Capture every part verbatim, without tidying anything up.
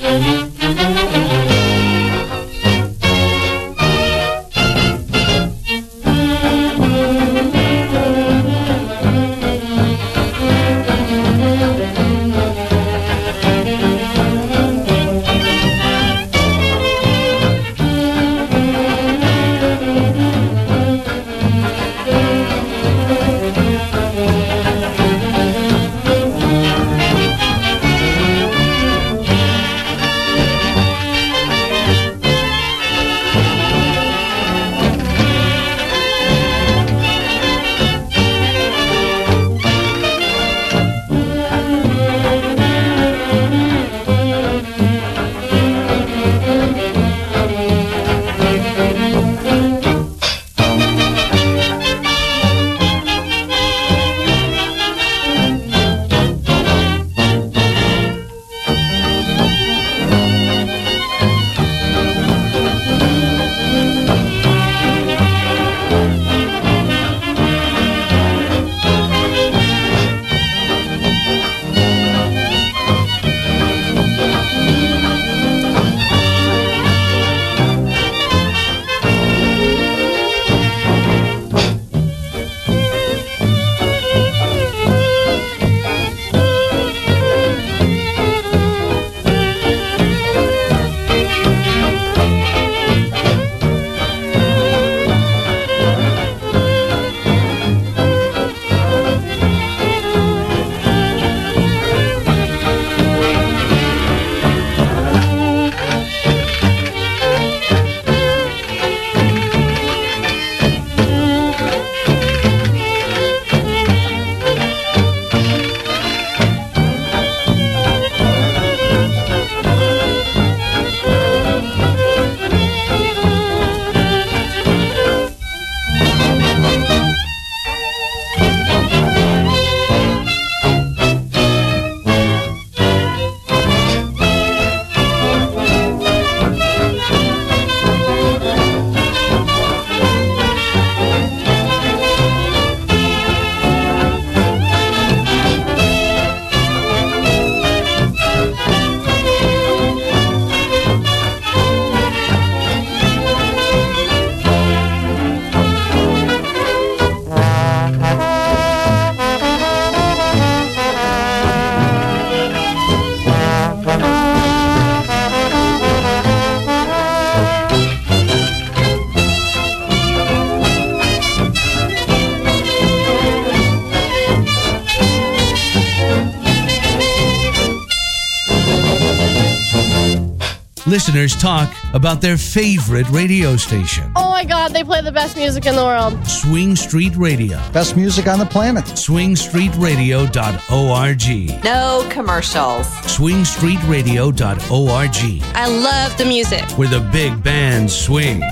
Listeners talk about their favorite radio station. Oh my God, they play the best music in the world. Swing Street Radio. Best music on the planet. swing street radio dot org. No commercials. swing street radio dot org. I love the music. Where the big bands swing.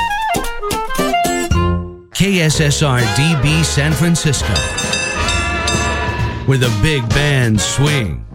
K S S R D B San Francisco. Where the big bands swing.